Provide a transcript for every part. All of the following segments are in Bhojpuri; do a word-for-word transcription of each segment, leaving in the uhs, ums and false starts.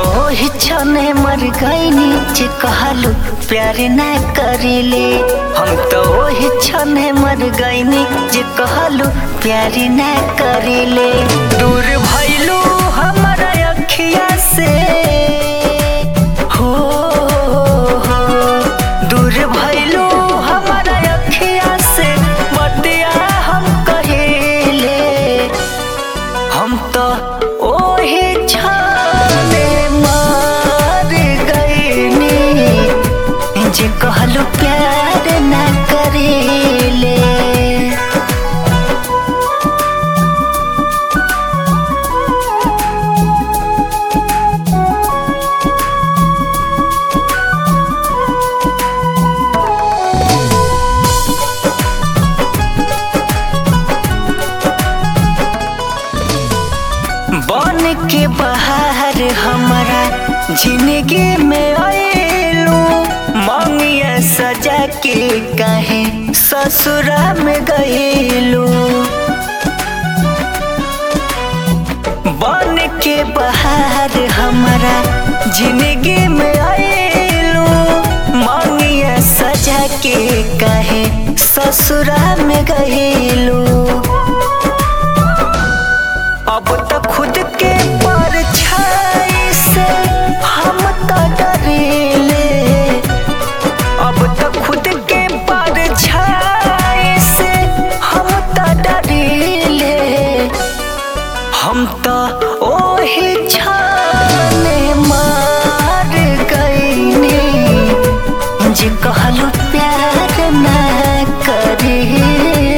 ही छने मर गईनी जे कहलू प्यार ना करिले। हम तो ही छने मर गईनी जे कहलू प्यार ना करिले। दूर भइलू हमारा अखिया से हो, हो दूर भइलू हमारा अखिया से बतिया हम कहिले। हम तो ओही छने मर गईनी जे कहलू प्यार ना करिले। बन के बाहर हमारा जिंदगी में आएलू। मंगिया सजा के काहे ससुरा में गएलू। बन के बाहर हमारा जिंदगी में आएलू। मंगिया सजा के काहे ससुरा में गएलू। अब तो खुद के परछाई से हम तो डरीले। अब तो खुद के परछाई से हम तो डरीले। हम तो ओही छने मर गईनी जे कहलू प्यार ना करिले।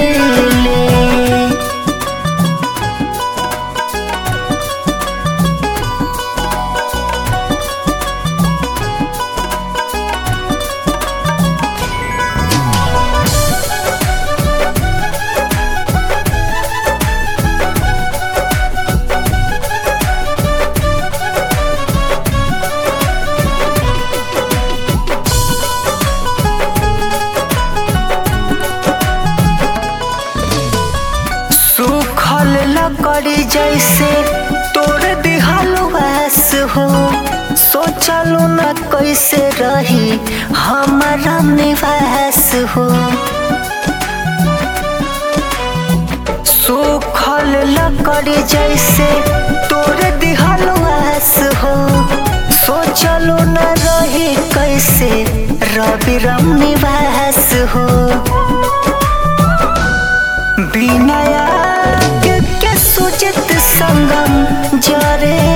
लकड़ी जैसे तोड़ दिहलू वास हो। सोचलू न कैसे रही हमारा निवास हो। सूखल लकड़ी जैसे तोड़ दिहलू वास हो। सोचलू न रही कैसे रवि राम निवास हो। बिना सुचित संगम जरे